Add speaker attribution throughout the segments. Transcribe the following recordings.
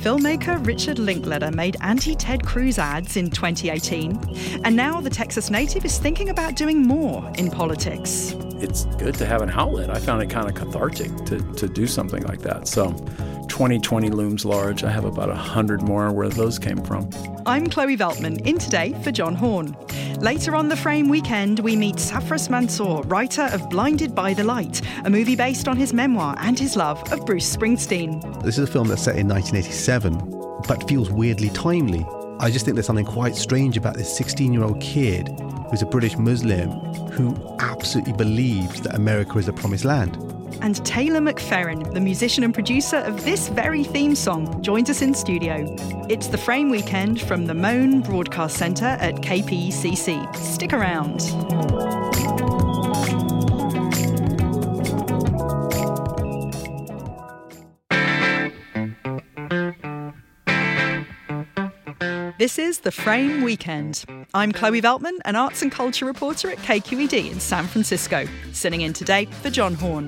Speaker 1: Filmmaker Richard Linklater made anti-Ted Cruz ads in 2018, and now the Texas native is thinking about doing more in politics.
Speaker 2: It's good to have an outlet. I found it kind of cathartic to do something like that. So 2020 looms large. I have about 100 more where those came from.
Speaker 1: I'm Chloe Veltman, in today for John Horn. Later on the Frame Weekend, we meet Safras Mansour, writer of Blinded by the Light, a movie based on his memoir and his love of Bruce Springsteen.
Speaker 3: This is a film that's set in 1987, but feels weirdly timely. I just think there's something quite strange about this 16-year-old kid who's a British Muslim who absolutely believes that America is the promised land.
Speaker 1: And Taylor McFerrin, the musician and producer of this very theme song, joins us in studio. It's the Frame Weekend from the Moan Broadcast Centre at KPECC. Stick around. This is the Frame Weekend. I'm Chloe Veltman, an arts and culture reporter at KQED in San Francisco, sitting in today for John Horn.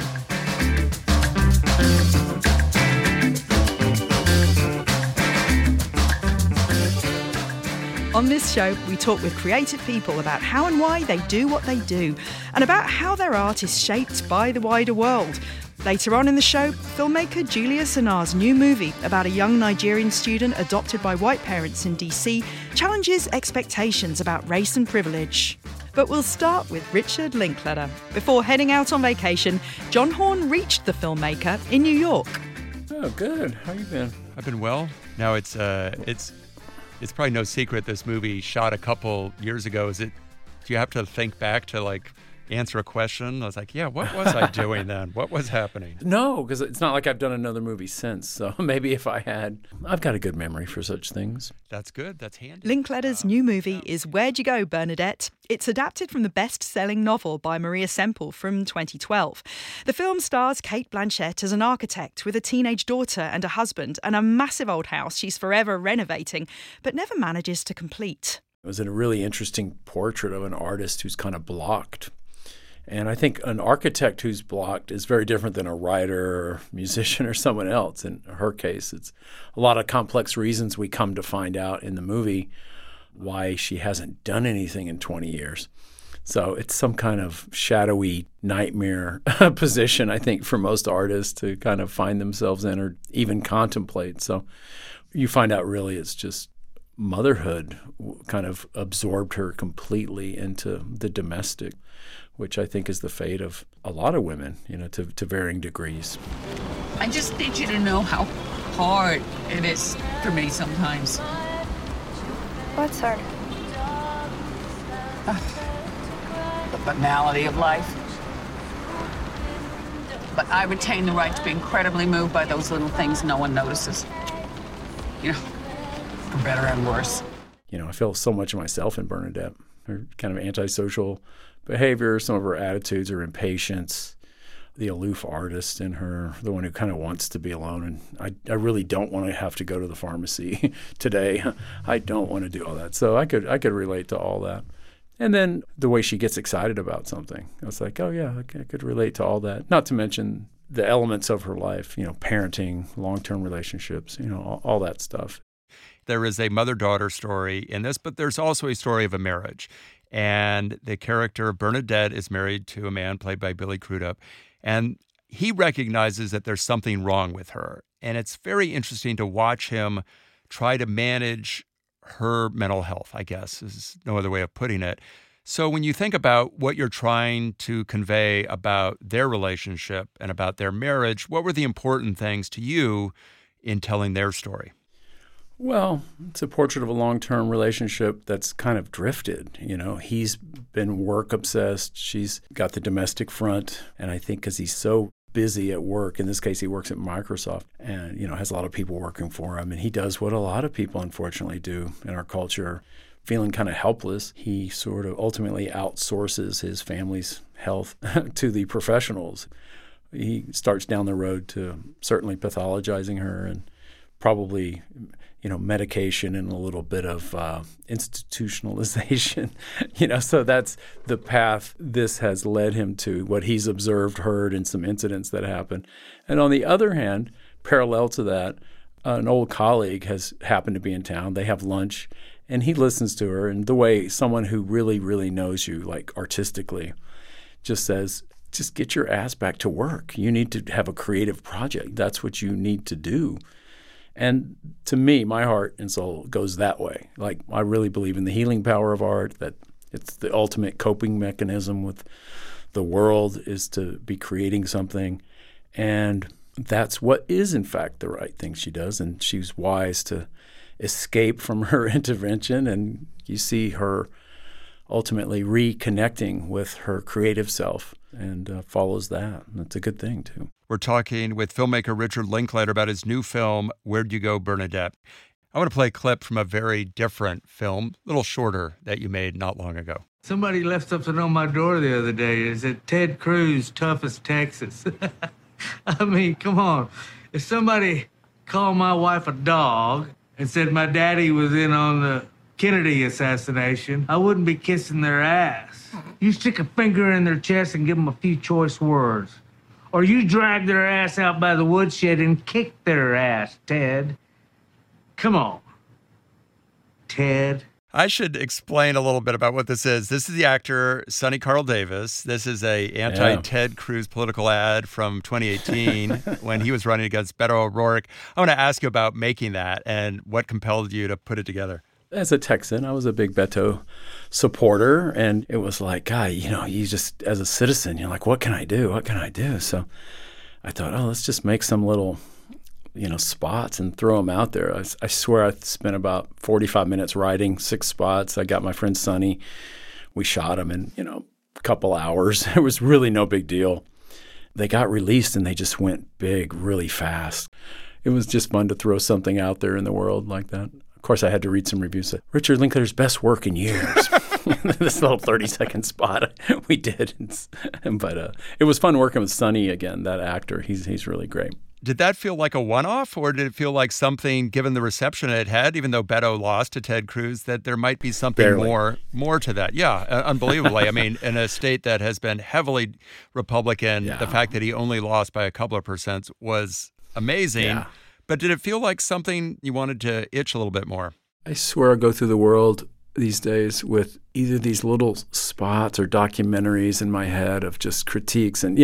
Speaker 1: On this show, we talk with creative people about how and why they do what they do, and about how their art is shaped by the wider world. Later on in the show, filmmaker Julia Sanar's new movie about a young Nigerian student adopted by white parents in DC challenges expectations about race and privilege. But we'll start with Richard Linklater. Before heading out on vacation, John Horn reached the filmmaker in New York.
Speaker 2: Oh, good. How you been?
Speaker 4: I've been well. Now it's probably no secret this movie shot a couple years ago. Do you have to think back to answer a question? I was like, yeah, what was I doing then? What was happening?
Speaker 2: No, because it's not like I've done another movie since. So maybe if I had, I've got a good memory for such things.
Speaker 4: That's good. That's handy.
Speaker 1: Linklater's new movie is Where'd You Go, Bernadette? It's adapted from the best-selling novel by Maria Semple from 2012. The film stars Cate Blanchett as an architect with a teenage daughter and a husband and a massive old house she's forever renovating, but never manages to complete.
Speaker 2: It was a really interesting portrait of an artist who's kind of blocked. And I think an architect who's blocked is very different than a writer or musician or someone else. In her case, it's a lot of complex reasons we come to find out in the movie why she hasn't done anything in 20 years. So it's some kind of shadowy nightmare position, I think, for most artists to kind of find themselves in or even contemplate. So you find out really it's just motherhood kind of absorbed her completely into the domestic, which I think is the fate of a lot of women, to varying degrees.
Speaker 5: I just need you to know how hard it is for me sometimes.
Speaker 6: What's hard?
Speaker 5: The banality of life. But I retain the right to be incredibly moved by those little things no one notices. For better and worse.
Speaker 2: I feel so much of myself in Bernadette. Her kind of antisocial behavior, some of her attitudes, her impatience, the aloof artist in her, the one who kind of wants to be alone. And I really don't want to have to go to the pharmacy today. I don't want to do all that. So I could relate to all that. And then the way she gets excited about something. I was like, oh, yeah, I could relate to all that. Not to mention the elements of her life, parenting, long-term relationships, all that stuff.
Speaker 4: There is a mother-daughter story in this, but there's also a story of a marriage. And the character Bernadette is married to a man played by Billy Crudup, and he recognizes that there's something wrong with her. And it's very interesting to watch him try to manage her mental health, I guess, is no other way of putting it. So when you think about what you're trying to convey about their relationship and about their marriage, what were the important things to you in telling their story?
Speaker 2: Well, it's a portrait of a long-term relationship that's kind of drifted. He's been work-obsessed. She's got the domestic front. And I think because he's so busy at work, in this case he works at Microsoft and, has a lot of people working for him. And he does what a lot of people, unfortunately, do in our culture, feeling kind of helpless. He sort of ultimately outsources his family's health to the professionals. He starts down the road to certainly pathologizing her and probably medication and a little bit of institutionalization, so that's the path this has led him to, what he's observed, heard, and some incidents that happened. And on the other hand, parallel to that, an old colleague has happened to be in town. They have lunch, and he listens to her. And the way someone who really, really knows you, like artistically, just says, just get your ass back to work. You need to have a creative project. That's what you need to do. And to me, my heart and soul goes that way. Like, I really believe in the healing power of art, that it's the ultimate coping mechanism with the world is to be creating something. And that's what is, in fact, the right thing she does. And she's wise to escape from her intervention. And you see her ultimately reconnecting with her creative self and follows that. And it's a good thing, too.
Speaker 4: We're talking with filmmaker Richard Linklater about his new film, Where'd You Go, Bernadette? I want to play a clip from a very different film, a little shorter, that you made not long ago.
Speaker 7: Somebody left something on my door the other day. It said, Ted Cruz, toughest Texas. I mean, come on. If somebody called my wife a dog and said my daddy was in on the Kennedy assassination, I wouldn't be kissing their ass. You stick a finger in their chest and give them a few choice words. Or you drag their ass out by the woodshed and kick their ass, Ted. Come on, Ted.
Speaker 4: I should explain a little bit about what this is. This is the actor Sonny Carl Davis. This is a anti-Ted Cruz political ad from 2018 when he was running against Beto O'Rourke. I want to ask you about making that and what compelled you to put it together.
Speaker 2: As a Texan, I was a big Beto supporter, and it was like, God, you just, as a citizen, you're like, what can I do? What can I do? So I thought, let's just make some little, spots and throw them out there. I swear I spent about 45 minutes writing 6 spots. I got my friend Sonny. We shot them in, a couple hours. It was really no big deal. They got released, and they just went big really fast. It was just fun to throw something out there in the world like that. Of course, I had to read some reviews that Richard Linklater's best work in years. This little 30-second spot we did. But it was fun working with Sonny again, that actor. He's really great.
Speaker 4: Did that feel like a one-off, or did it feel like something, given the reception it had, even though Beto lost to Ted Cruz, that there might be something more to that? Yeah, unbelievably. I mean, in a state that has been heavily Republican, the fact that he only lost by a couple of percent was amazing. Yeah. But did it feel like something you wanted to itch a little bit more?
Speaker 2: I swear I go through the world these days with either these little spots or documentaries in my head of just critiques and,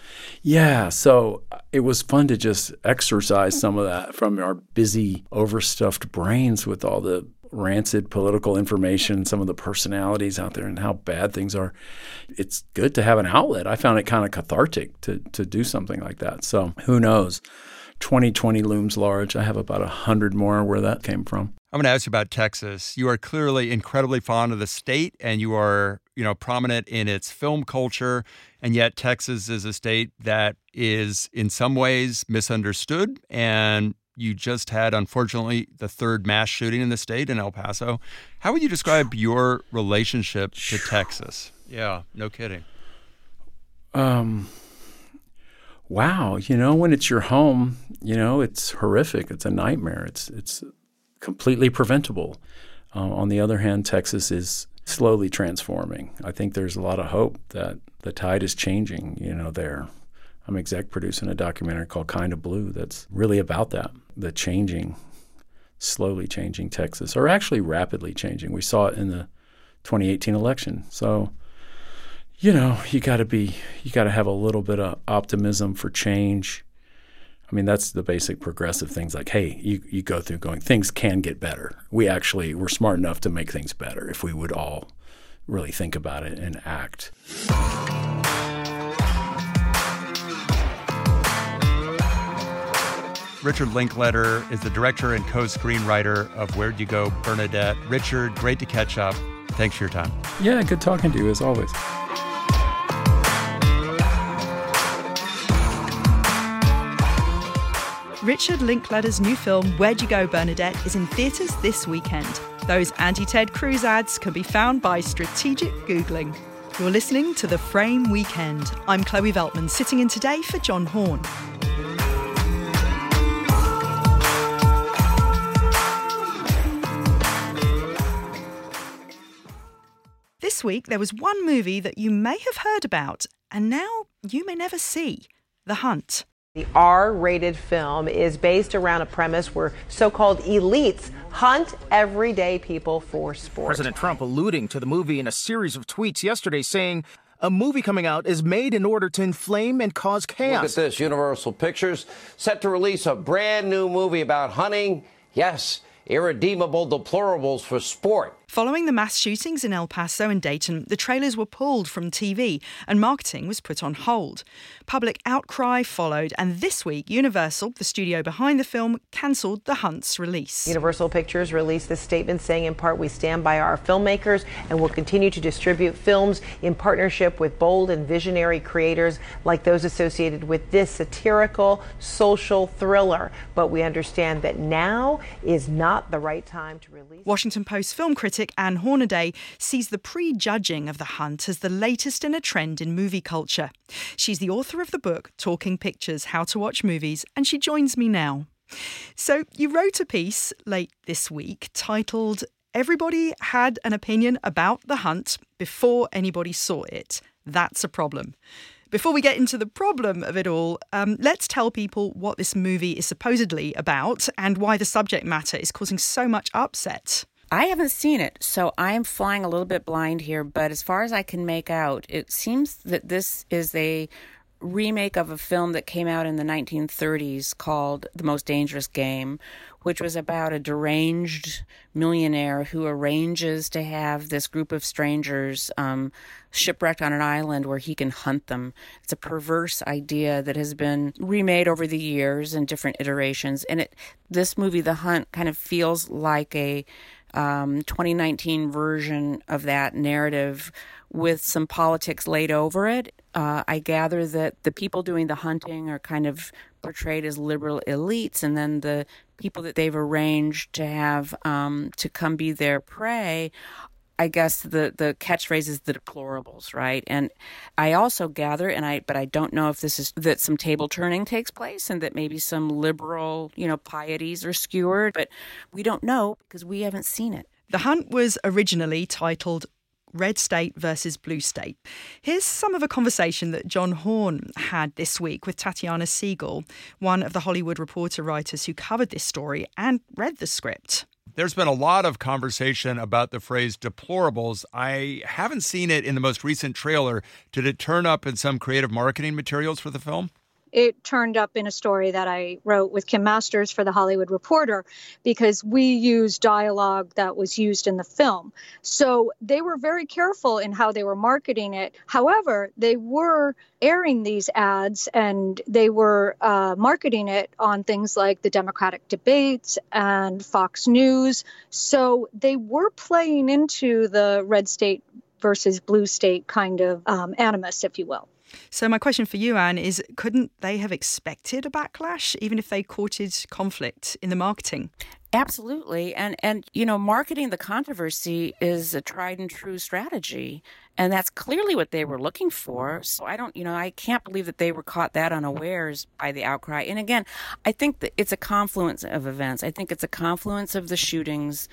Speaker 2: so it was fun to just exercise some of that from our busy, overstuffed brains with all the rancid political information, some of the personalities out there and how bad things are. It's good to have an outlet. I found it kind of cathartic to do something like that. So who knows? 2020 looms large. I have about 100 more where that came from.
Speaker 4: I'm going to ask you about Texas. You are clearly incredibly fond of the state, and you are, prominent in its film culture. And yet Texas is a state that is in some ways misunderstood. And you just had, unfortunately, the 3rd mass shooting in the state in El Paso. How would you describe your relationship to Texas? Yeah, no kidding.
Speaker 2: Wow, when it's your home, it's horrific. It's a nightmare. It's completely preventable. On the other hand, Texas is slowly transforming. I think there's a lot of hope that the tide is changing, there. I'm exec producing a documentary called Kind of Blue that's really about that, the slowly changing Texas, or actually rapidly changing. We saw it in the 2018 election. So you got to have a little bit of optimism for change. I mean, that's the basic progressive things like, hey, you go through going, things can get better. We're smart enough to make things better if we would all really think about it and act.
Speaker 4: Richard Linklater is the director and co-screenwriter of Where'd You Go, Bernadette? Richard, great to catch up. Thanks for your time.
Speaker 2: Yeah, good talking to you as always.
Speaker 1: Richard Linklater's new film, Where'd You Go, Bernadette, is in theatres this weekend. Those anti-Ted Cruz ads can be found by strategic Googling. You're listening to The Frame Weekend. I'm Chloe Veltman, sitting in today for John Horn. This week, there was one movie that you may have heard about, and now you may never see: The Hunt.
Speaker 8: The R-rated film is based around a premise where so-called elites hunt everyday people for sport.
Speaker 9: President Trump alluding to the movie in a series of tweets yesterday, saying a movie coming out is made in order to inflame and cause chaos.
Speaker 10: Look at this. Universal Pictures set to release a brand new movie about hunting. Yes, irredeemable deplorables for sport.
Speaker 1: Following the mass shootings in El Paso and Dayton, the trailers were pulled from TV and marketing was put on hold. Public outcry followed, and this week, Universal, the studio behind the film, cancelled The Hunt's release.
Speaker 8: Universal Pictures released this statement saying, in part, we stand by our filmmakers and will continue to distribute films in partnership with bold and visionary creators like those associated with this satirical social thriller. But we understand that now is not the right time to release.
Speaker 1: Washington Post film critic Anne Hornaday sees the prejudging of The Hunt as the latest in a trend in movie culture. She's the author of the book Talking Pictures, How to Watch Movies, and she joins me now. So you wrote a piece late this week titled "Everybody Had an Opinion About The Hunt Before Anybody Saw It. That's a Problem." Before we get into the problem of it all, let's tell people what this movie is supposedly about and why the subject matter is causing so much upset.
Speaker 11: I haven't seen it, so I'm flying a little bit blind here, but as far as I can make out, it seems that this is a remake of a film that came out in the 1930s called The Most Dangerous Game, which was about a deranged millionaire who arranges to have this group of strangers shipwrecked on an island where he can hunt them. It's a perverse idea that has been remade over the years in different iterations, and this movie, The Hunt, kind of feels like a 2019 version of that narrative with some politics laid over it. I gather that the people doing the hunting are kind of portrayed as liberal elites, and then the people that they've arranged to have to come be their prey, I guess the catchphrase is the deplorables, right? And I also gather, but I don't know if this is that some table turning takes place and that maybe some liberal, pieties are skewered, but we don't know because we haven't seen it.
Speaker 1: The Hunt was originally titled Red State versus Blue State. Here's some of a conversation that John Horn had this week with Tatiana Siegel, one of the Hollywood Reporter writers who covered this story and read the script.
Speaker 4: There's been a lot of conversation about the phrase deplorables. I haven't seen it in the most recent trailer. Did it turn up in some creative marketing materials for the film?
Speaker 12: It turned up in a story that I wrote with Kim Masters for The Hollywood Reporter because we used dialogue that was used in the film. So they were very careful in how they were marketing it. However, they were airing these ads and they were marketing it on things like the Democratic debates and Fox News. So they were playing into the red state versus blue state kind of animus, if you will.
Speaker 1: So my question for you, Anne, is couldn't they have expected a backlash, even if they courted conflict in the marketing?
Speaker 11: Absolutely. And marketing the controversy is a tried and true strategy. And that's clearly what they were looking for. So I can't believe that they were caught that unawares by the outcry. And again, I think that it's a confluence of events. I think it's a confluence of the shootings.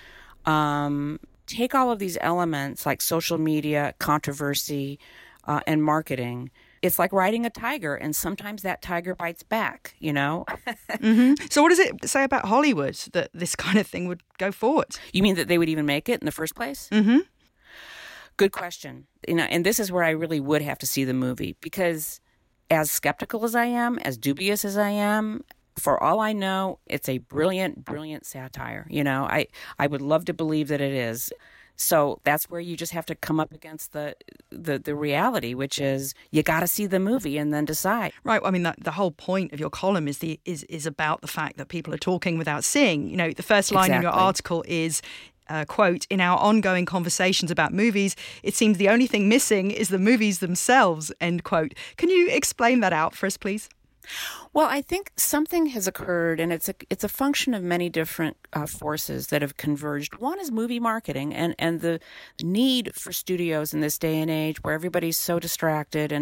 Speaker 11: Take all of these elements like social media, controversy, and marketing. It's like riding a tiger, and sometimes that tiger bites back,
Speaker 1: Mm-hmm. So what does it say about Hollywood that this kind of thing would go forward?
Speaker 11: You mean that they would even make it in the first place?
Speaker 1: Mm-hmm.
Speaker 11: Good question. And this is where I really would have to see the movie, because as skeptical as I am, as dubious as I am, for all I know, it's a brilliant, brilliant satire. I would love to believe that it is. So that's where you just have to come up against the reality, which is you got to see the movie and then decide.
Speaker 1: Right. I mean, the whole point of your column is about the fact that people are talking without seeing. The first line in your article is, quote, "In our ongoing conversations about movies, it seems the only thing missing is the movies themselves," end quote. Can you explain that out for us, please?
Speaker 11: Well, I think something has occurred, and it's a function of many different forces that have converged. One is movie marketing and the need for studios in this day and age where everybody's so distracted and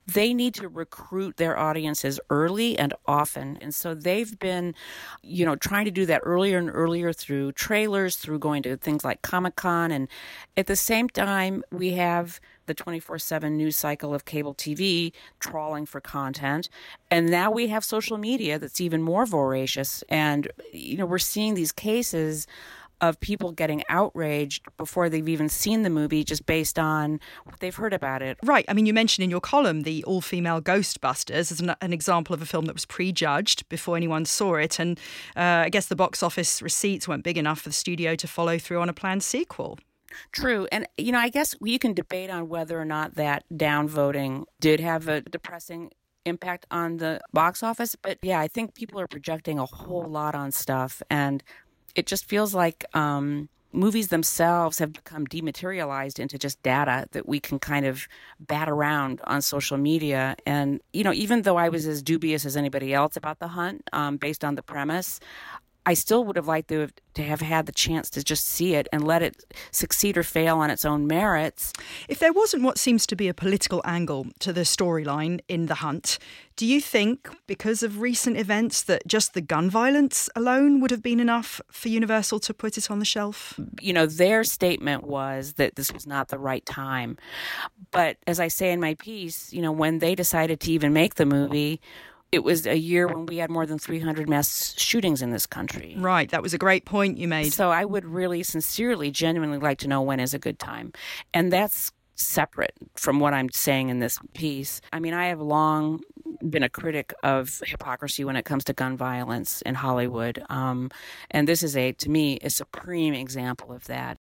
Speaker 11: they need to recruit their audiences early and often. And so they've been, trying to do that earlier and earlier through trailers, through going to things like Comic-Con. And at the same time, we have the 24/7 news cycle of cable TV trawling for content. And now we have social media that's even more voracious. And, we're seeing these cases of people getting outraged before they've even seen the movie just based on what they've heard about it.
Speaker 1: Right. I mean, you mentioned in your column the all-female Ghostbusters as an example of a film that was prejudged before anyone saw it. And I guess the box office receipts weren't big enough for the studio to follow through on a planned sequel.
Speaker 11: True. And, I guess you can debate on whether or not that downvoting did have a depressing impact on the box office. But yeah, I think people are projecting a whole lot on stuff. And it just feels like movies themselves have become dematerialized into just data that we can kind of bat around on social media. And, even though I was as dubious as anybody else about The Hunt, based on the premise, I still would have liked to have had the chance to just see it and let it succeed or fail on its own merits.
Speaker 1: If there wasn't what seems to be a political angle to the storyline in The Hunt, do you think, because of recent events, that just the gun violence alone would have been enough for Universal to put it on the shelf?
Speaker 11: Their statement was that this was not the right time. But as I say in my piece, when they decided to even make the movie, it was a year when we had more than 300 mass shootings in this country.
Speaker 1: Right. That was a great point you made.
Speaker 11: So I would really sincerely, genuinely like to know when is a good time. And that's separate from what I'm saying in this piece. I mean, I have long been a critic of hypocrisy when it comes to gun violence in Hollywood. And this is, to me, a supreme example of that.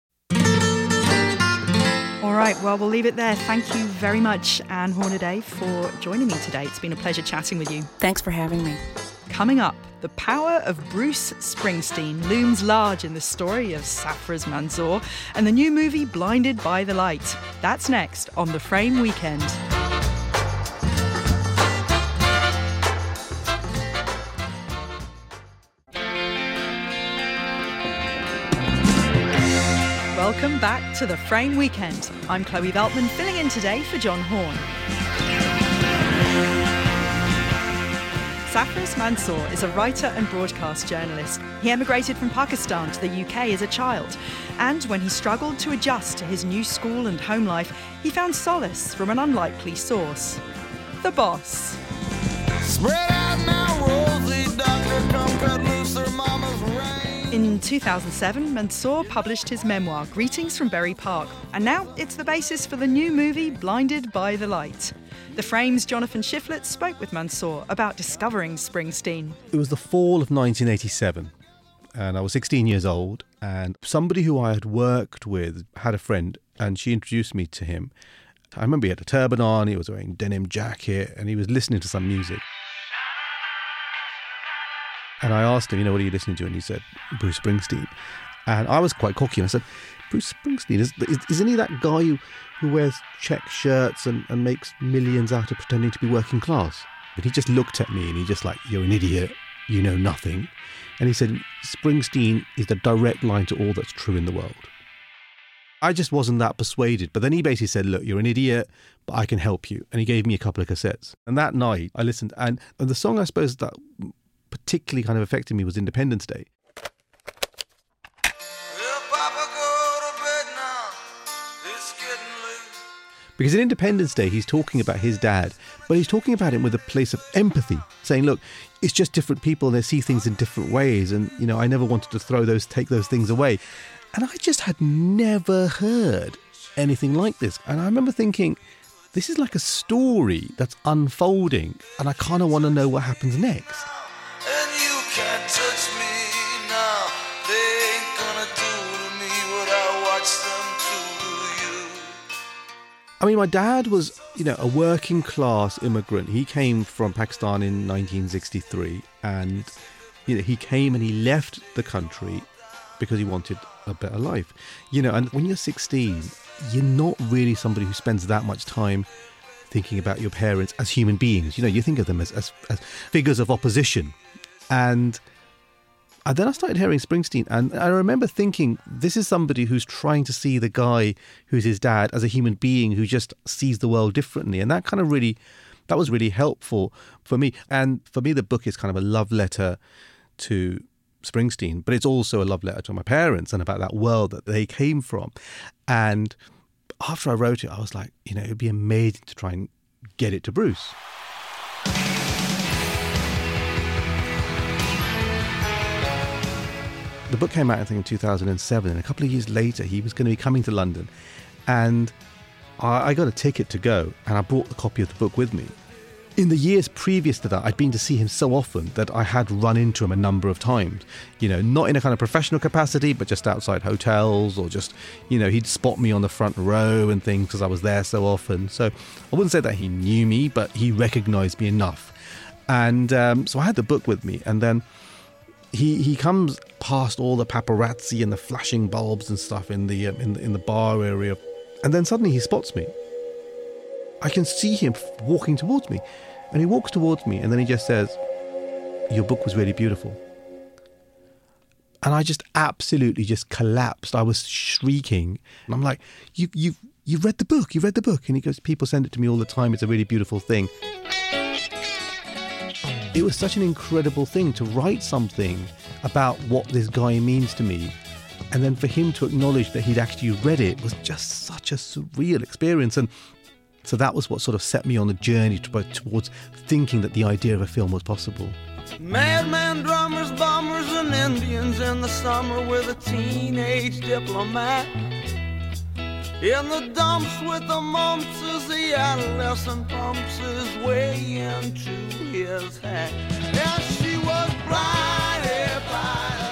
Speaker 1: All right, well, we'll leave it there. Thank you very much, Ann Hornaday, for joining me today. It's been a pleasure chatting with you.
Speaker 11: Thanks for having me.
Speaker 1: Coming up, the power of Bruce Springsteen looms large in the story of Safraz Manzoor and the new movie Blinded by the Light. That's next on The Frame Weekend. Welcome back to The Frame Weekend. I'm Chloe Veltman, filling in today for John Horn. Safraz Manzoor is a writer and broadcast journalist. He emigrated from Pakistan to the UK as a child, and when he struggled to adjust to his new school and home life, he found solace from an unlikely source: The Boss. Spread out now, Rosie, doctor, come cut loose her mama's rain. In 2007, Manzoor published his memoir, Greetings from Bury Park, and now it's the basis for the new movie, Blinded by the Light. The Frame's Jonathan Shiflett spoke with Manzoor about discovering Springsteen.
Speaker 3: It was the fall of 1987, and I was 16 years old, and somebody who I had worked with had a friend, and she introduced me to him. I remember he had a turban on, he was wearing a denim jacket, and he was listening to some music. And I asked him, what are you listening to? And he said, Bruce Springsteen. And I was quite cocky. And I said, Bruce Springsteen, isn't he that guy who wears check shirts and makes millions out of pretending to be working class? But he just looked at me and he just like, you're an idiot, you know nothing. And he said, Springsteen is the direct line to all that's true in the world. I just wasn't that persuaded. But then he basically said, look, you're an idiot, but I can help you. And he gave me a couple of cassettes. And that night I listened. And the song I suppose that particularly kind of affected me was Independence Day. Because in Independence Day, he's talking about his dad, but he's talking about him with a place of empathy, saying, look, it's just different people, they see things in different ways, and, I never wanted to take those things away. And I just had never heard anything like this. And I remember thinking, this is like a story that's unfolding, and I kind of want to know what happens next. And you can't touch me now. They ain't gonna do to me what I watched them do to you. I mean, my dad was, a working class immigrant. He came from Pakistan in 1963, and he came and he left the country because he wanted a better life. And when you're 16, you're not really somebody who spends that much time thinking about your parents as human beings. You think of them as figures of opposition. And then I started hearing Springsteen, and I remember thinking, this is somebody who's trying to see the guy who's his dad as a human being who just sees the world differently. And that kind of really That was really helpful for me. And for me, the book is kind of a love letter to Springsteen, but it's also a love letter to my parents and about that world that they came from. And after I wrote it, I was like, it would be amazing to try and get it to Bruce. The book came out, I think, in 2007, and a couple of years later, he was going to be coming to London, and I got a ticket to go, and I brought a copy of the book with me. In the years previous to that, I'd been to see him so often that I had run into him a number of times, not in a kind of professional capacity, but just outside hotels, or just, he'd spot me on the front row and things because I was there so often. So I wouldn't say that he knew me, but he recognised me enough. And so I had the book with me, and then he comes past all the paparazzi and the flashing bulbs and stuff in the bar area, and then suddenly he spots me. I can see him walking towards me, and he walks towards me, and then he just says, "Your book was really beautiful." And I just absolutely just collapsed. I was shrieking, and I'm like, "You've read the book? You read the book?" And he goes, "People send it to me all the time. It's a really beautiful thing." It was such an incredible thing to write something about what this guy means to me, and then for him to acknowledge that he'd actually read it was just such a surreal experience. And so that was what sort of set me on the journey towards thinking that the idea of a film was possible.
Speaker 13: Madman, drummers, bombers, and Indians in the summer with a teenage diplomat. In the dumps with the mumps as the adolescent pumps his way into his hat. And she was blinded by the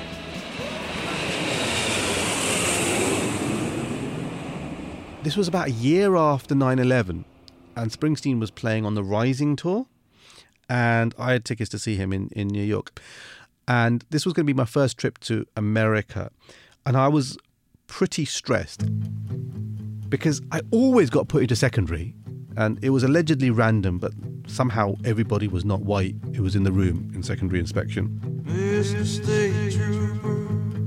Speaker 13: light.
Speaker 3: This was about a year after 9/11, and Springsteen was playing on the Rising tour, and I had tickets to see him in New York. And this was going to be my first trip to America, and I was pretty stressed because I always got put into secondary, and it was allegedly random, but somehow everybody was not white who was in the room in secondary inspection.
Speaker 13: Mr. State Trooper,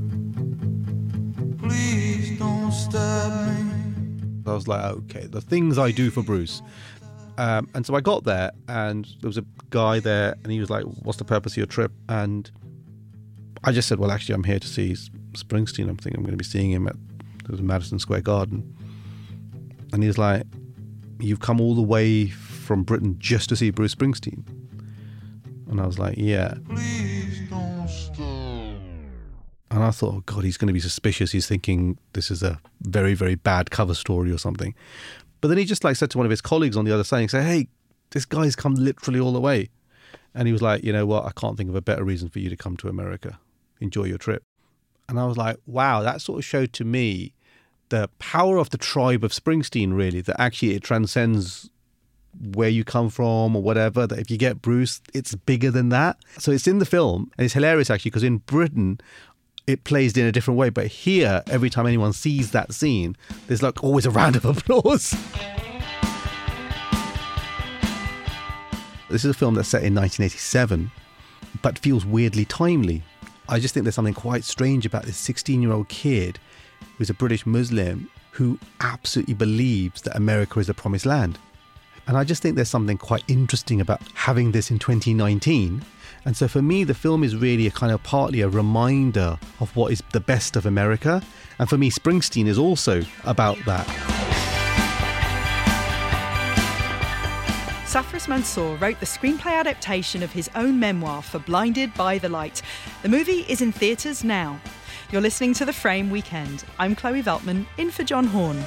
Speaker 13: please don't stop me.
Speaker 3: I was like, okay, the things I do for Bruce. And so I got there, and there was a guy there, and he was like, "What's the purpose of your trip?" And I just said, "Well, actually, I'm here to see Springsteen. I'm thinking I'm going to be seeing him at Madison Square Garden." And he was like, "You've come all the way from Britain just to see Bruce Springsteen?" And I was like, "Yeah."
Speaker 13: Please don't stop.
Speaker 3: And I thought, oh God, he's going to be suspicious. He's thinking this is a very, very bad cover story or something. But then he just said to one of his colleagues on the other side, he said, "Hey, this guy's come literally all the way." And he was like, "You know what? I can't think of a better reason for you to come to America. Enjoy your trip." And I was like, wow, that sort of showed to me the power of the tribe of Springsteen, really, that actually it transcends where you come from or whatever, that if you get Bruce, it's bigger than that. So it's in the film, and it's hilarious actually, because in Britain, it plays in a different way. But here, every time anyone sees that scene, there's always a round of applause. This is a film that's set in 1987, but feels weirdly timely. I just think there's something quite strange about this 16-year-old kid who's a British Muslim who absolutely believes that America is the promised land. And I just think there's something quite interesting about having this in 2019. And so for me, the film is really partly a reminder of what is the best of America. And for me, Springsteen is also about that.
Speaker 1: Safras Mansour wrote the screenplay adaptation of his own memoir for Blinded by the Light. The movie is in theatres now. You're listening to The Frame Weekend. I'm Chloe Veltman, in for John Horn.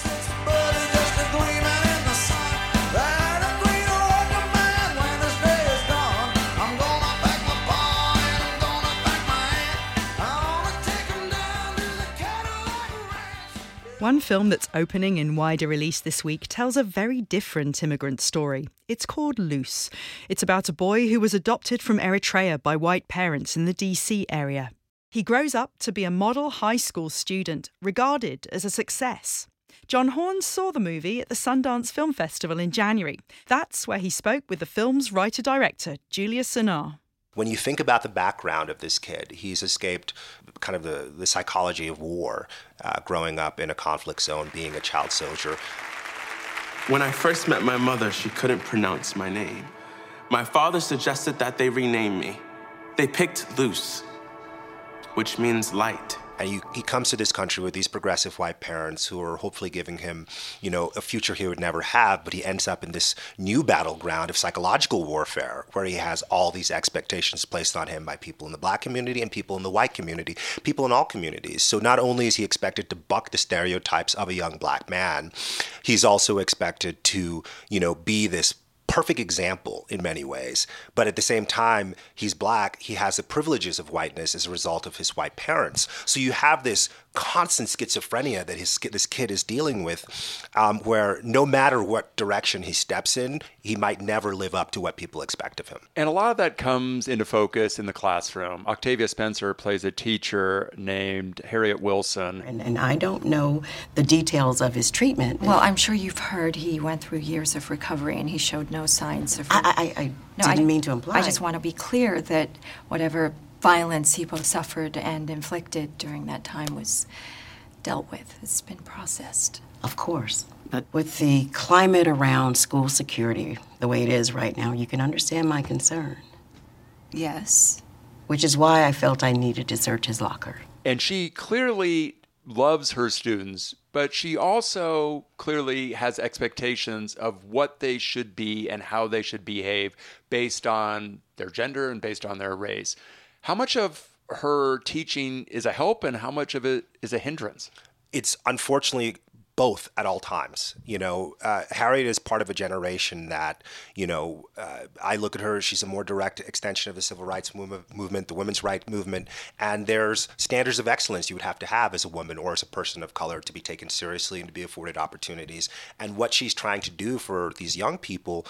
Speaker 1: One film that's opening in wider release this week tells a very different immigrant story. It's called Loose. It's about a boy who was adopted from Eritrea by white parents in the DC area. He grows up to be a model high school student, regarded as a success. John Horn saw the movie at the Sundance Film Festival in January. That's where he spoke with the film's writer-director, Julius Senard.
Speaker 14: When you think about the background of this kid, he's escaped kind of the psychology of war, growing up in a conflict zone, being a child soldier.
Speaker 15: When I first met my mother, she couldn't pronounce my name. My father suggested that they rename me. They picked Luce, which means light.
Speaker 14: And he comes to this country with these progressive white parents who are hopefully giving him, you know, a future he would never have, but he ends up in this new battleground of psychological warfare where he has all these expectations placed on him by people in the black community and people in the white community, people in all communities. So not only is he expected to buck the stereotypes of a young black man, he's also expected to, you know, be this perfect example in many ways, but at the same time, he's black, he has the privileges of whiteness as a result of his white parents. So you have this constant schizophrenia that this kid is dealing with, where no matter what direction he steps in, he might never live up to what people expect of him.
Speaker 4: And a lot of that comes into focus in the classroom. Octavia Spencer plays a teacher named Harriet Wilson.
Speaker 16: And I don't know the details of his treatment.
Speaker 17: Well, I'm sure you've heard he went through years of recovery and he showed no signs of...
Speaker 16: I didn't mean to imply.
Speaker 17: I just want to be clear that whatever violence he both suffered and inflicted during that time was dealt with. It's been processed.
Speaker 16: Of course. But with the climate around school security the way it is right now, you can understand my concern.
Speaker 17: Yes.
Speaker 16: Which is why I felt I needed to search his locker.
Speaker 4: And she clearly loves her students, but she also clearly has expectations of what they should be and how they should behave based on their gender and based on their race. How much of her teaching is a help and how much of it is a hindrance?
Speaker 14: It's unfortunately both at all times. You know, Harriet is part of a generation that, you know, I look at her, she's a more direct extension of the civil rights movement, the women's rights movement, and there's standards of excellence you would have to have as a woman or as a person of color to be taken seriously and to be afforded opportunities. And what she's trying to do for these young people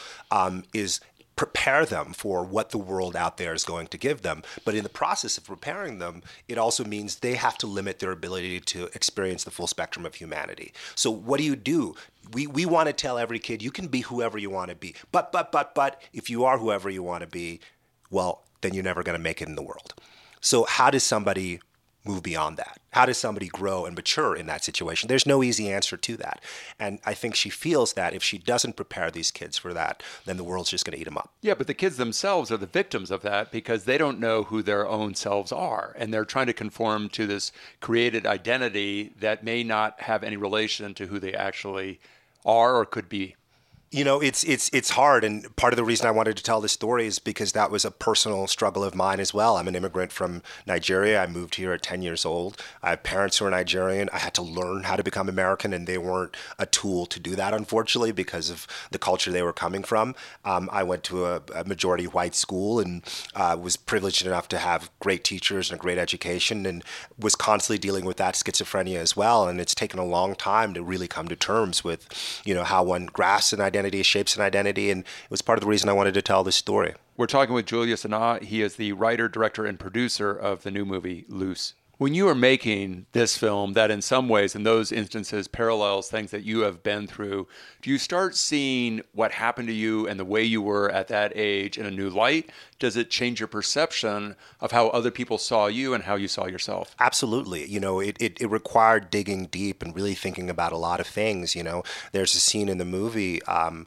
Speaker 14: is prepare them for what the world out there is going to give them. But in the process of preparing them, it also means they have to limit their ability to experience the full spectrum of humanity. So what do? We want to tell every kid, you can be whoever you want to be. But if you are whoever you want to be, well, then you're never going to make it in the world. So how does somebody move beyond that? How does somebody grow and mature in that situation? There's no easy answer to that. And I think she feels that if she doesn't prepare these kids for that, then the world's just going to eat them up.
Speaker 4: Yeah, but the kids themselves are the victims of that because they don't know who their own selves are. And they're trying to conform to this created identity that may not have any relation to who they actually are or could be.
Speaker 14: You know, it's hard, and part of the reason I wanted to tell this story is because that was a personal struggle of mine as well. I'm an immigrant from Nigeria. I moved here at 10 years old. I have parents who are Nigerian. I had to learn how to become American, and they weren't a tool to do that, unfortunately, because of the culture they were coming from. I went to a majority white school and was privileged enough to have great teachers and a great education, and was constantly dealing with that schizophrenia as well. And it's taken a long time to really come to terms with, you know, how one grasps an identity, shapes an identity, and it was part of the reason I wanted to tell this story.
Speaker 4: We're talking with Julius Sanaa. He is the writer, director, and producer of the new movie, Luce. When you are making this film that in some ways, in those instances, parallels things that you have been through, do you start seeing what happened to you and the way you were at that age in a new light? Does it change your perception of how other people saw you and how you saw yourself?
Speaker 14: Absolutely. You know, it required digging deep and really thinking about a lot of things. You know, there's a scene in the movie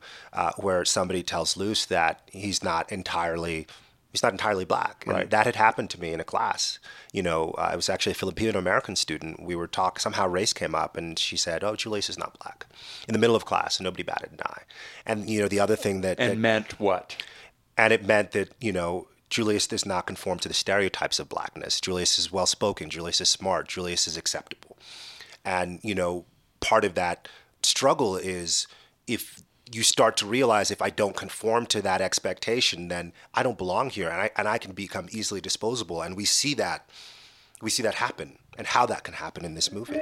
Speaker 14: where somebody tells Luce that he's not entirely black. And
Speaker 4: right.
Speaker 14: That had happened to me in a class. You know, I was actually a Filipino-American student. We were talking, somehow race came up, and she said, "Oh, Julius is not black," in the middle of class, and nobody batted an eye. And, you know, the other thing that
Speaker 4: meant what?
Speaker 14: And it meant that, you know, Julius does not conform to the stereotypes of blackness. Julius is well-spoken. Julius is smart. Julius is acceptable. And, you know, part of that struggle is if you start to realize if I don't conform to that expectation, then I don't belong here, and I can become easily disposable. And we see that happen, and how that can happen in this movie.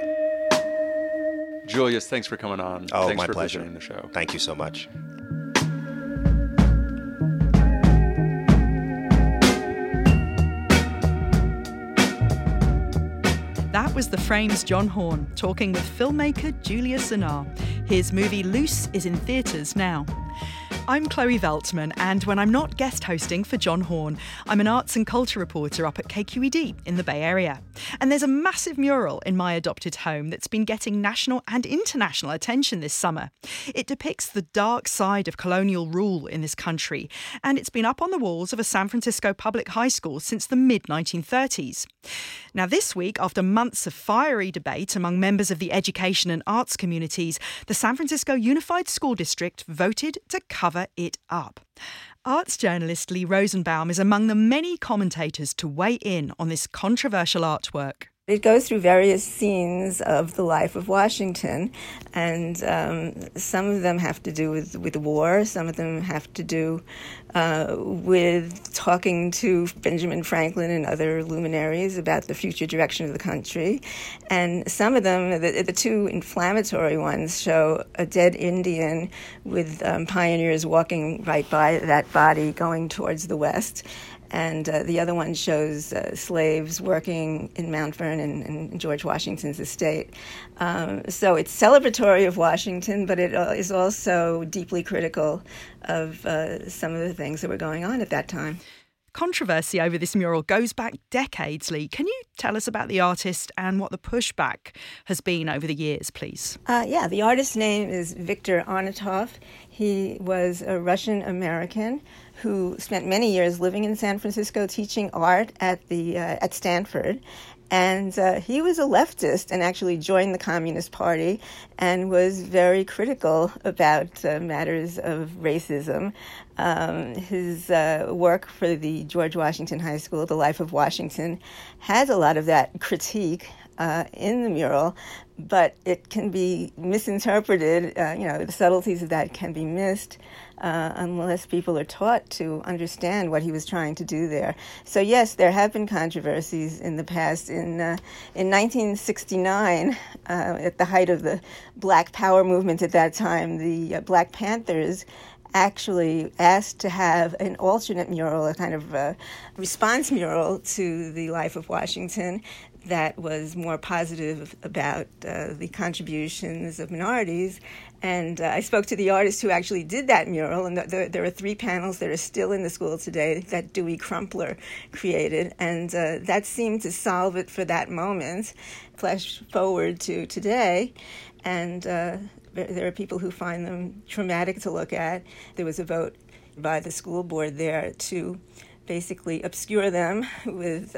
Speaker 4: Julius, thanks for coming on.
Speaker 14: Oh,
Speaker 4: thanks
Speaker 14: my
Speaker 4: for
Speaker 14: pleasure.
Speaker 4: visiting the show.
Speaker 14: Thank you so much.
Speaker 1: That was The Frame's John Horn talking with filmmaker Julius Sanaa. His movie Luce is in theatres now. I'm Chloe Veltman, and when I'm not guest hosting for John Horn, I'm an arts and culture reporter up at KQED in the Bay Area. And there's a massive mural in my adopted home that's been getting national and international attention this summer. It depicts the dark side of colonial rule in this country, and it's been up on the walls of a San Francisco public high school since the mid-1930s. Now, this week, after months of fiery debate among members of the education and arts communities, the San Francisco Unified School District voted to cover it up. Arts journalist Lee Rosenbaum is among the many commentators to weigh in on this controversial artwork.
Speaker 18: It goes through various scenes of the life of Washington, and some of them have to do with war, some of them have to do with talking to Benjamin Franklin and other luminaries about the future direction of the country. And some of them, the two inflammatory ones, show a dead Indian with pioneers walking right by that body going towards the west. And the other one shows slaves working in Mount Vernon and George Washington's estate. So it's celebratory of Washington, but it is also deeply critical of some of the things that were going on at that time.
Speaker 1: Controversy over this mural goes back decades, Lee. Can you tell us about the artist and what the pushback has been over the years, please?
Speaker 18: Yeah, the artist's name is Viktor Arnotov. He was a Russian-American who spent many years living in San Francisco teaching art at Stanford. And he was a leftist and actually joined the Communist Party and was very critical about matters of racism. His work for the George Washington High School, The Life of Washington, has a lot of that critique in the mural, but it can be misinterpreted. The subtleties of that can be missed unless people are taught to understand what he was trying to do there. So yes, there have been controversies in the past. In 1969, at the height of the Black Power movement at that time, the Black Panthers actually asked to have an alternate mural, a kind of response mural to the Life of Washington that was more positive about the contributions of minorities. And I spoke to the artist who actually did that mural, and there are 3 panels that are still in the school today that Dewey Crumpler created, and that seemed to solve it for that moment. Flash forward to today, and there are people who find them traumatic to look at. There was a vote by the school board there to basically obscure them with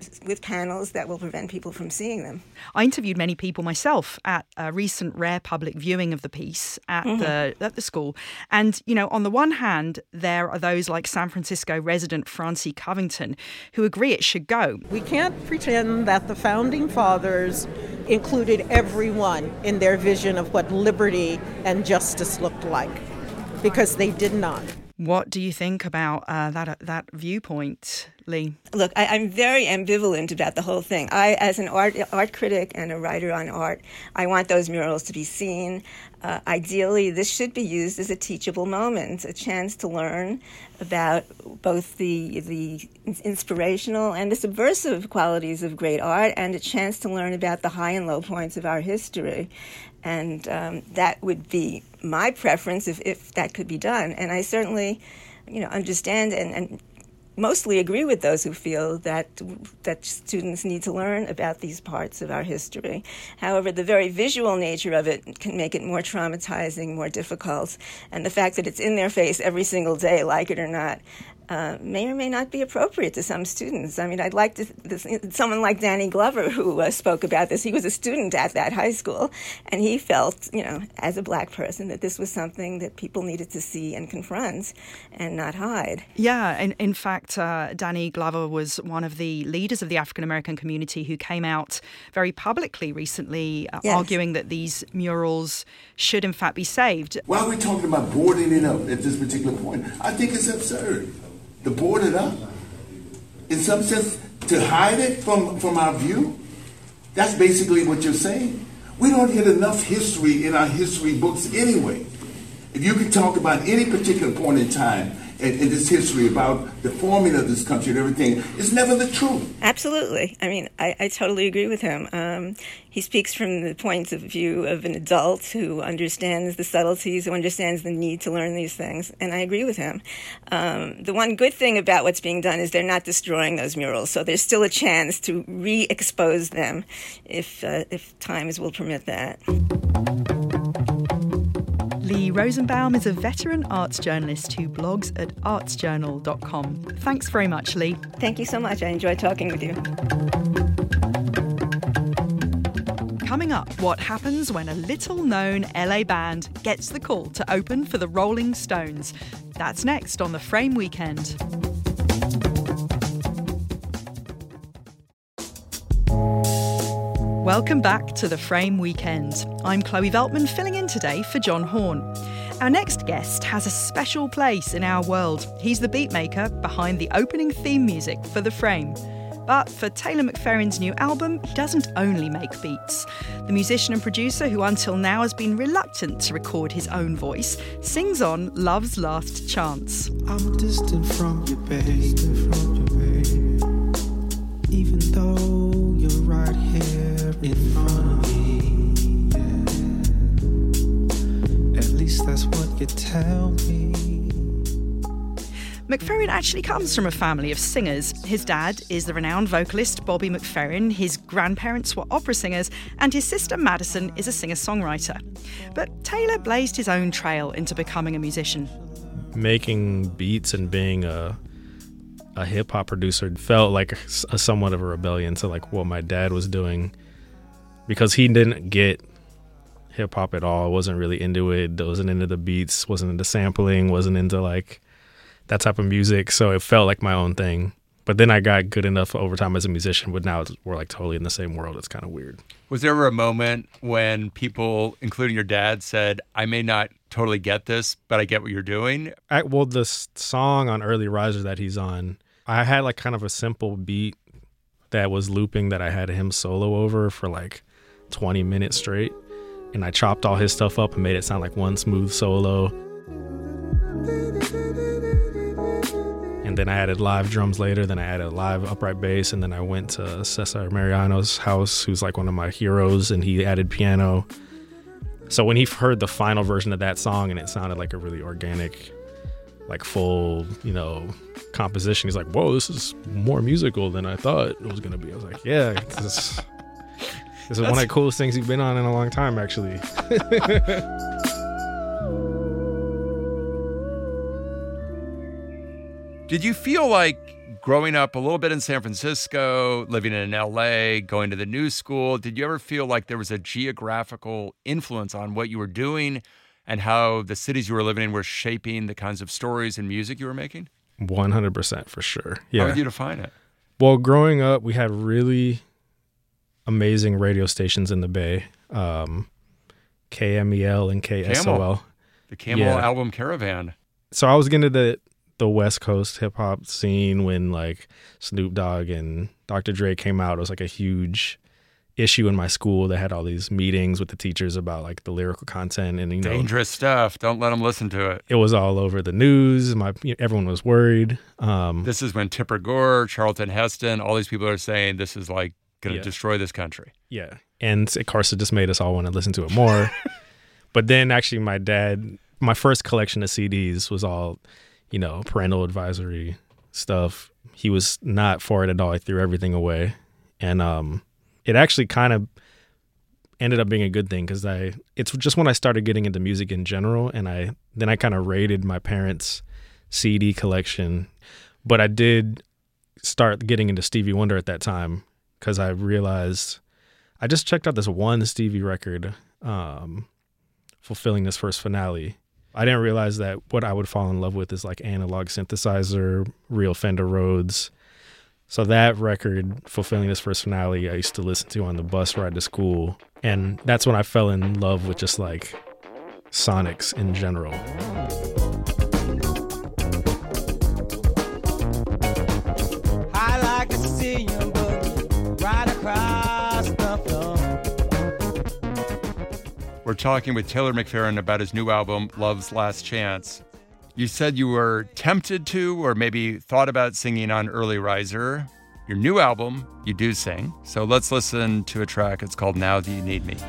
Speaker 18: panels that will prevent people from seeing them.
Speaker 1: I interviewed many people myself at a recent rare public viewing of the piece at the school. And, on the one hand, there are those like San Francisco resident Francie Covington who agree it should go.
Speaker 19: We can't pretend that the Founding Fathers included everyone in their vision of what liberty and justice looked like, because they did not.
Speaker 1: What do you think about that viewpoint, Lee?
Speaker 18: Look, I'm very ambivalent about the whole thing. As an art critic and a writer on art, I want those murals to be seen. Ideally, this should be used as a teachable moment, a chance to learn about both the inspirational and the subversive qualities of great art, and a chance to learn about the high and low points of our history. And that would be my preference if that could be done. And I certainly, understand and mostly agree with those who feel that students need to learn about these parts of our history. However, the very visual nature of it can make it more traumatizing, more difficult. And the fact that it's in their face every single day, like it or not, may or may not be appropriate to some students. I mean, I'd like someone like Danny Glover, who spoke about this. He was a student at that high school, and he felt, as a Black person, that this was something that people needed to see and confront and not hide.
Speaker 1: Yeah, and in fact, Danny Glover was one of the leaders of the African American community who came out very publicly recently arguing that these murals should in fact be saved.
Speaker 20: Why are we talking about boarding it up at this particular point? I think it's absurd to board it up. In some sense, to hide it from our view. That's basically what you're saying. We don't get enough history in our history books anyway. If you could talk about any particular point in time and this history about the forming of this country and everything is never the truth.
Speaker 18: Absolutely. I mean, I totally agree with him. He speaks from the point of view of an adult who understands the subtleties, who understands the need to learn these things, and I agree with him. The one good thing about what's being done is they're not destroying those murals, so there's still a chance to re-expose them if times will permit that.
Speaker 1: Lee Rosenbaum is a veteran arts journalist who blogs at artsjournal.com. Thanks very much, Lee.
Speaker 18: Thank you so much. I enjoyed talking with you.
Speaker 1: Coming up, what happens when a little-known LA band gets the call to open for the Rolling Stones. That's next on The Frame Weekend. Welcome back to The Frame Weekend. I'm Chloe Veltman, filling in today for John Horn. Our next guest has a special place in our world. He's the beatmaker behind the opening theme music for The Frame. But for Taylor McFerrin's new album, he doesn't only make beats. The musician and producer, who until now has been reluctant to record his own voice, sings on Love's Last Chance.
Speaker 21: I'm distant from you, babe. Even though you're right here in front of me, yeah. At least that's what you tell me.
Speaker 1: McFerrin actually comes from a family of singers. His dad is the renowned vocalist Bobby McFerrin, his grandparents were opera singers, and his sister Madison is a singer-songwriter. But Taylor blazed his own trail into becoming a musician.
Speaker 22: Making beats and being a hip-hop producer felt like a somewhat of a rebellion to like what my dad was doing, because he didn't get hip-hop at all, wasn't really into it, wasn't into the beats, wasn't into sampling, wasn't into like that type of music, so it felt like my own thing. But then I got good enough over time as a musician, but now we're like totally in the same world. It's kind of weird.
Speaker 4: Was there ever a moment when people, including your dad, said, I may not totally get this, but I get what you're doing?
Speaker 22: Well, the song on Early Riser that he's on, I had like kind of a simple beat that was looping that I had him solo over for like 20 minutes straight. And I chopped all his stuff up and made it sound like one smooth solo. And then I added live drums later, then I added live upright bass, and then I went to Cesar Mariano's house, who's like one of my heroes, and he added piano. So when he heard the final version of that song and it sounded like a really organic, like full, composition, he's like, whoa, this is more musical than I thought it was going to be. I was like, yeah, this is one of the coolest things you've been on in a long time, actually.
Speaker 4: Did you feel like growing up a little bit in San Francisco, living in LA, going to the new school, did you ever feel like there was a geographical influence on what you were doing and how the cities you were living in were shaping the kinds of stories and music you were making?
Speaker 22: 100% for sure. Yeah.
Speaker 4: How would you define it?
Speaker 22: Well, growing up, we had really amazing radio stations in the Bay, KMEL and KSOL.
Speaker 4: The Camel album Caravan.
Speaker 22: So I was getting to the West Coast hip hop scene when like Snoop Dogg and Dr. Dre came out. It was like a huge issue in my school that had all these meetings with the teachers about like the lyrical content and
Speaker 4: dangerous stuff. Don't let them listen to it.
Speaker 22: It was all over the news. Everyone was worried.
Speaker 4: This is when Tipper Gore, Charlton Heston, all these people are saying this is like going to destroy this country.
Speaker 22: Yeah, and of course it just made us all want to listen to it more. But then actually my first collection of CDs was all parental advisory stuff. He was not for it at all. He threw everything away. And it actually kind of ended up being a good thing because it's just when I started getting into music in general, and I kind of raided my parents' CD collection. But I did start getting into Stevie Wonder at that time because I realized I just checked out this one Stevie record, Fulfilling This First Finale. I didn't realize that what I would fall in love with is like analog synthesizer, real Fender Rhodes. So that record, Fulfilling This First Finale, I used to listen to on the bus ride to school. And that's when I fell in love with just like sonics in general.
Speaker 21: I like to see you right across the floor.
Speaker 4: We're talking with Taylor McFerrin about his new album, Love's Last Chance. You said you were tempted to, or maybe thought about singing on Early Riser. Your new album, you do sing. So let's listen to a track. It's called Now That You Need Me.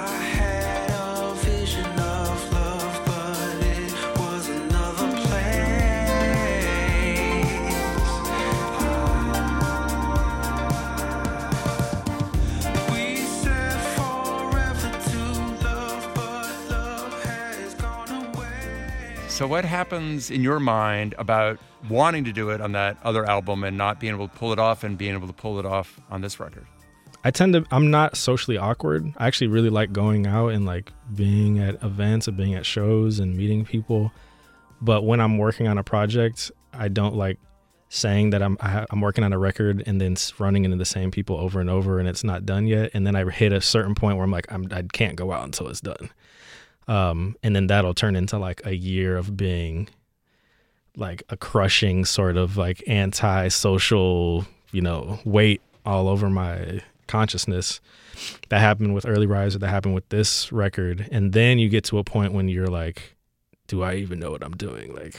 Speaker 4: So what happens in your mind about wanting to do it on that other album and not being able to pull it off and being able to pull it off on this record?
Speaker 22: I'm not socially awkward. I actually really like going out and like being at events and being at shows and meeting people. But when I'm working on a project, I don't like saying that I'm working on a record and then running into the same people over and over and it's not done yet. And then I hit a certain point where I'm like, I can't go out until it's done. And then that'll turn into like a year of being like a crushing sort of like anti-social, weight all over my consciousness. That happened with Early Riser, that happened with this record. And then you get to a point when you're like, do I even know what I'm doing? Like,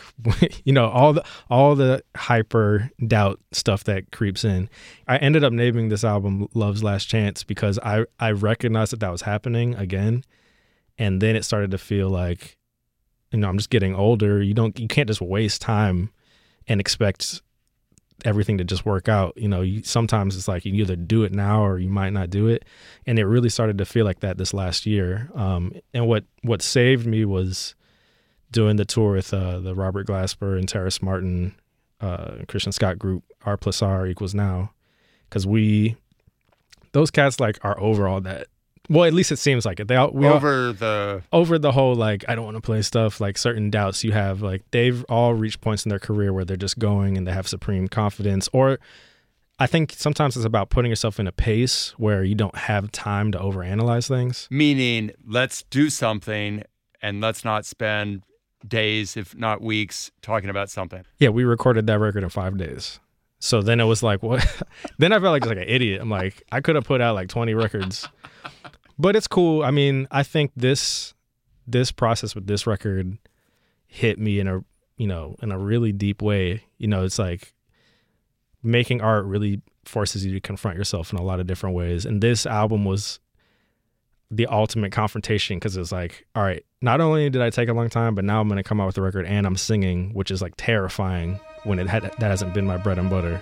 Speaker 22: all the hyper doubt stuff that creeps in. I ended up naming this album Love's Last Chance because I recognized that was happening again. And then it started to feel like, I'm just getting older. You can't just waste time and expect everything to just work out. Sometimes it's like you either do it now or you might not do it. And it really started to feel like that this last year. And what saved me was doing the tour with the Robert Glasper and Terrace Martin, Christian Scott group, R+R equals now. Because those cats like are over all that. Well, at least it seems like it. Over the whole, like, I don't want to play stuff, like certain doubts you have, like they've all reached points in their career where they're just going and they have supreme confidence. Or I think sometimes it's about putting yourself in a pace where you don't have time to overanalyze things.
Speaker 4: Meaning, let's do something and let's not spend days, if not weeks, talking about something.
Speaker 22: Yeah, we recorded that record in 5 days. So then it was like, what? Then I felt like just like an idiot. I'm like, I could have put out like 20 records. But it's cool. I mean, I think this process with this record hit me in a really deep way. It's like making art really forces you to confront yourself in a lot of different ways. And this album was the ultimate confrontation because it's like, all right, not only did I take a long time, but now I'm going to come out with a record and I'm singing, which is like terrifying when that hasn't been my bread and butter.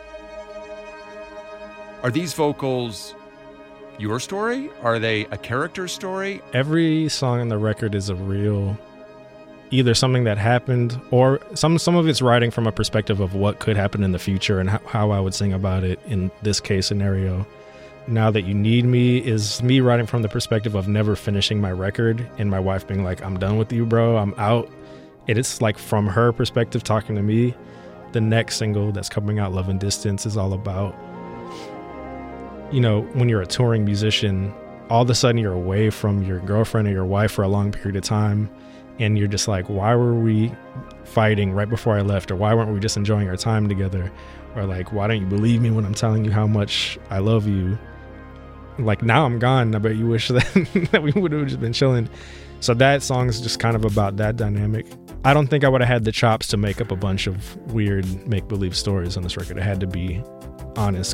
Speaker 4: Are these vocals your story? Are they a character story?
Speaker 22: Every song on the record is either something that happened or some of it's writing from a perspective of what could happen in the future and how I would sing about it in this case scenario. Now That You Need Me is me writing from the perspective of never finishing my record and my wife being like, I'm done with you, bro. I'm out. It's like from her perspective talking to me. The next single that's coming out, Love and Distance, is all about when you're a touring musician, all of a sudden you're away from your girlfriend or your wife for a long period of time. And you're just like, why were we fighting right before I left? Or why weren't we just enjoying our time together? Or like, why don't you believe me when I'm telling you how much I love you? Like, now I'm gone. I bet you wish that we would have just been chilling. So that song's just kind of about that dynamic. I don't think I would have had the chops to make up a bunch of weird make-believe stories on this record. It had to be honest.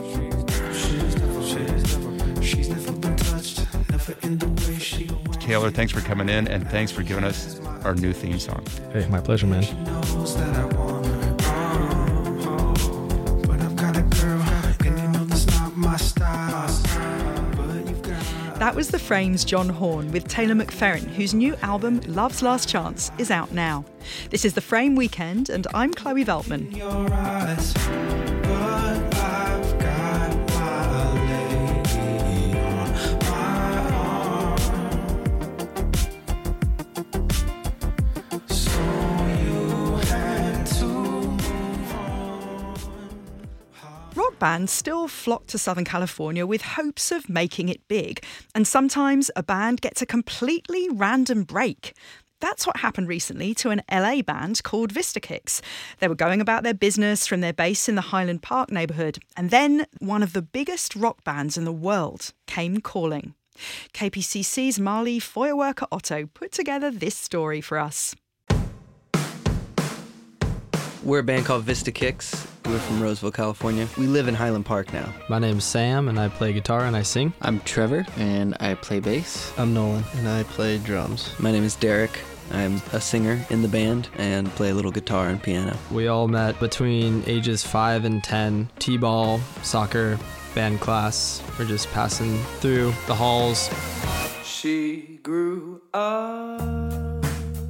Speaker 4: Taylor, thanks for coming in and thanks for giving us our new theme song.
Speaker 22: Hey, my pleasure, man.
Speaker 1: That was The Frame's John Horn with Taylor McFerrin, whose new album Love's Last Chance is out now. This is The Frame Weekend and I'm Chloe Veltman. Rock bands still flock to Southern California with hopes of making it big, and sometimes a band gets a completely random break. That's what happened recently to an LA band called Vistakicks. They were going about their business from their base in the Highland Park neighbourhood, and then one of the biggest rock bands in the world came calling. KPCC's Marley Feuerwerker Otto put together this story for us.
Speaker 5: We're a band called Vista Kicks. We're from Roseville, California. We live in Highland Park now.
Speaker 6: My name's Sam, and I play guitar and I sing.
Speaker 23: I'm Trevor, and I play bass.
Speaker 5: I'm Nolan, and I play drums. My name is Derek. I'm a singer in the band and play a little guitar and piano.
Speaker 6: We all met between ages 5 and 10. T-ball, soccer, band class. We're just passing through the halls.
Speaker 13: She grew up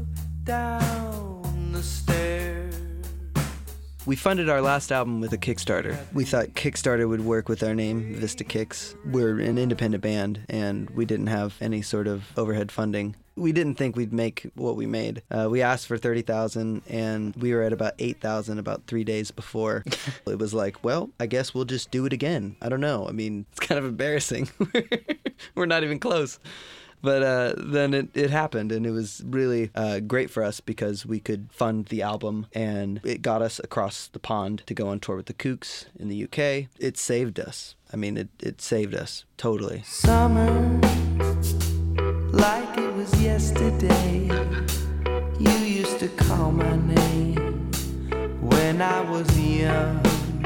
Speaker 13: down the stairs.
Speaker 5: We funded our last album with a Kickstarter. We thought Kickstarter would work with our name, Vista Kicks. We're an independent band, and we didn't have any sort of overhead funding. We didn't think we'd make what we made. We asked for $30,000, and we were at about $8,000 about 3 days before. It was like, well, I guess we'll just do it again. I don't know. I mean, it's kind of embarrassing. We're not even close. But then it happened, and it was really great for us because we could fund the album, and it got us across the pond to go on tour with the Kooks in the UK. It saved us. I mean, it saved us, totally.
Speaker 13: Summer, like it was yesterday. You used to call my name when I was young.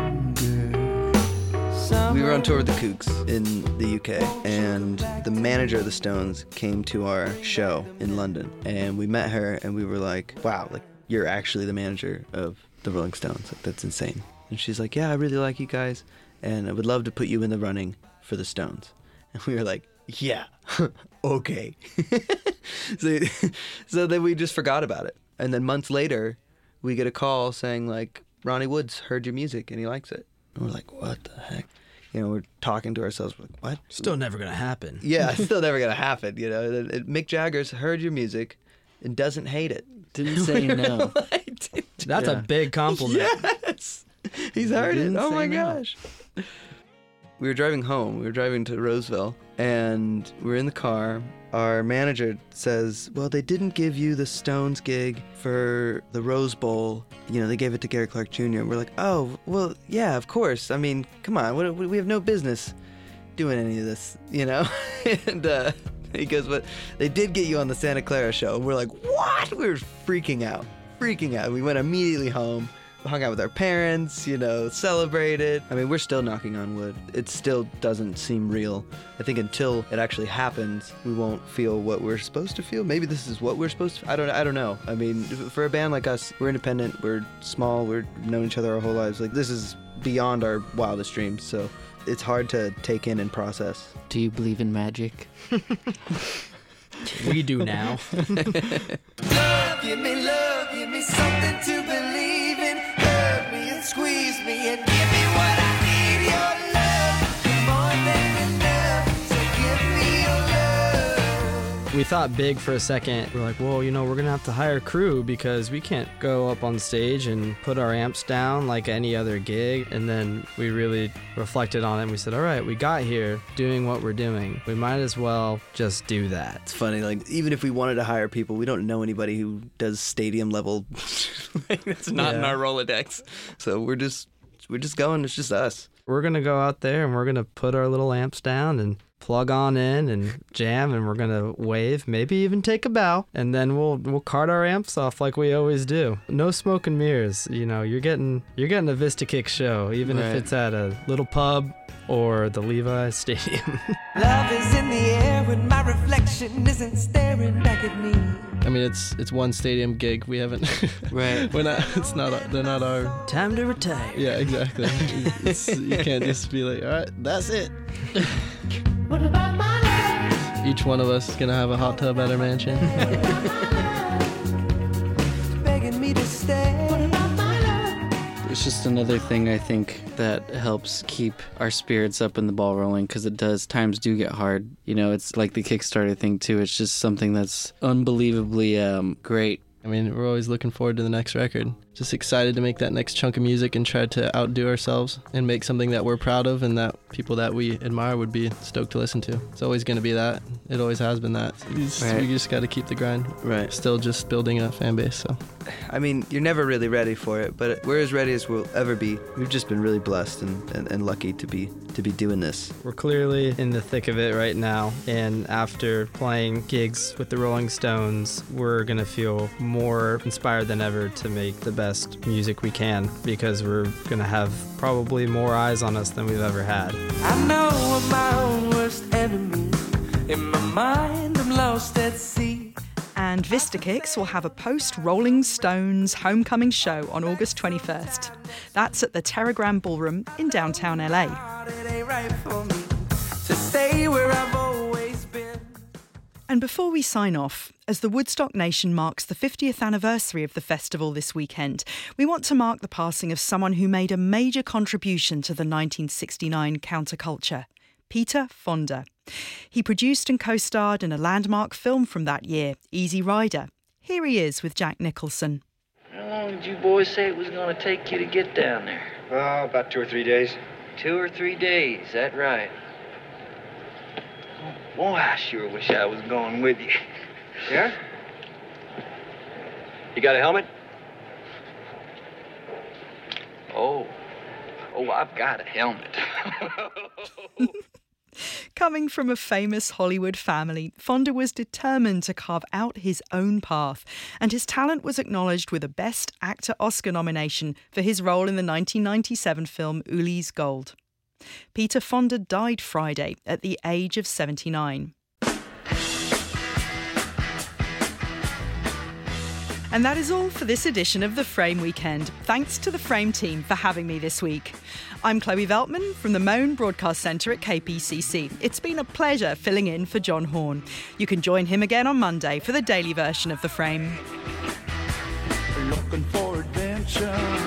Speaker 5: We were on tour with the Kooks in the UK, and the manager of the Stones came to our show in London, and we met her, and we were like, wow, like, you're actually the manager of the Rolling Stones. Like, that's insane. And she's like, yeah, I really like you guys, and I would love to put you in the running for the Stones. And we were like, yeah, okay. So then we just forgot about it. And then months later, we get a call saying, like, Ronnie Wood's heard your music, and he likes it. And we're like, what the heck? You know, we're talking to ourselves, we're like, what?
Speaker 6: Still never gonna happen.
Speaker 5: Yeah, still never gonna happen, you know. Mick Jagger's heard your music and doesn't hate it.
Speaker 23: Didn't say no.
Speaker 6: That's a big compliment.
Speaker 5: Yes! He's heard it. Oh my gosh. We were driving home. We were driving to Roseville, and we were in the car. Our manager says, well, they didn't give you the Stones gig for the Rose Bowl. You know, they gave it to Gary Clark Jr. And we're like, oh, well, yeah, of course. I mean, come on. We have no business doing any of this, you know? And he goes, but they did get you on the Santa Clara show. And we're like, what? We were freaking out. We went immediately home. Hung out with our parents, you know, celebrated. I mean, we're still knocking on wood. It still doesn't seem real. I think until it actually happens, we won't feel what we're supposed to feel. Maybe this is what we're supposed to. I don't know. I mean, for a band like us, we're independent, we're small, we've known each other our whole lives. Like, this is beyond our wildest dreams, so it's hard to take in and process.
Speaker 23: Do you believe in magic?
Speaker 6: We do now.
Speaker 13: Love, give me something to believe in. Hurt me and squeeze me and give me what I need. Your love, more than enough, so give me your love.
Speaker 6: We thought big for a second. We're like, well, you know, we're gonna have to hire crew because we can't go up on stage and put our amps down like any other gig. And then we really reflected on it and we said, all right, we got here doing what we're doing. We might as well just do that.
Speaker 5: It's funny, like, even if we wanted to hire people, we don't know anybody who does stadium level. Like, that's not in our Rolodex. So we're just going, it's just us.
Speaker 6: We're gonna go out there and we're gonna put our little amps down and plug on in and jam, and we're gonna wave, maybe even take a bow, and then we'll cart our amps off like we always do. No smoke and mirrors. You know, you're getting a Vista Kicks show, even if it's at a little pub or the Levi Stadium.
Speaker 13: Love is in the air when my reflection isn't staring back at me.
Speaker 24: I mean, it's one stadium gig. We haven't.
Speaker 5: Right.
Speaker 24: We're not. It's not. They're not our.
Speaker 6: Time to retire.
Speaker 24: Yeah, exactly. You can't just be like, all right, that's it.
Speaker 13: What about my love?
Speaker 24: Each one of us is gonna have a hot tub at our mansion.
Speaker 13: Begging me to stay. What about my love?
Speaker 23: It's just another thing I think that helps keep our spirits up and the ball rolling, because times do get hard. You know, it's like the Kickstarter thing too. It's just something that's unbelievably great.
Speaker 24: I mean, we're always looking forward to the next record. Just excited to make that next chunk of music and try to outdo ourselves and make something that we're proud of and that people that we admire would be stoked to listen to. It's always going to be that. It always has been that. We just got to keep the grind.
Speaker 5: Right.
Speaker 24: Still just building a fan base. So,
Speaker 5: I mean, you're never really ready for it, but we're as ready as we'll ever be. We've just been really blessed and lucky to be doing this.
Speaker 6: We're clearly in the thick of it right now, and after playing gigs with the Rolling Stones, we're going to feel more inspired than ever to make the best music we can, because we're going to have probably more eyes on us than we've ever had.
Speaker 21: I know I'm my own worst enemy. In my mind, I'm lost at sea.
Speaker 1: And Vista Kicks will have a post-Rolling Stones homecoming show on August 21st. That's at the Terragram Ballroom in downtown LA. And before we sign off, as the Woodstock Nation marks the 50th anniversary of the festival this weekend, we want to mark the passing of someone who made a major contribution to the 1969 counterculture, Peter Fonda. He produced and co-starred in a landmark film from that year, Easy Rider. Here he is with Jack Nicholson.
Speaker 2: How long did you boys say it was going to take you to get down there?
Speaker 7: Oh, about 2 or 3 days.
Speaker 2: 2 or 3 days, that right. Oh, boy, I sure wish I was going with you.
Speaker 7: Yeah? You got a helmet?
Speaker 2: Oh, I've got a helmet.
Speaker 1: Coming from a famous Hollywood family, Fonda was determined to carve out his own path, and his talent was acknowledged with a Best Actor Oscar nomination for his role in the 1997 film Ulee's Gold. Peter Fonda died Friday at the age of 79. And that is all for this edition of The Frame Weekend. Thanks to the Frame team for having me this week. I'm Chloe Veltman from the Moan Broadcast Centre at KPCC. It's been a pleasure filling in for John Horn. You can join him again on Monday for the daily version of The Frame.
Speaker 21: Looking for adventure.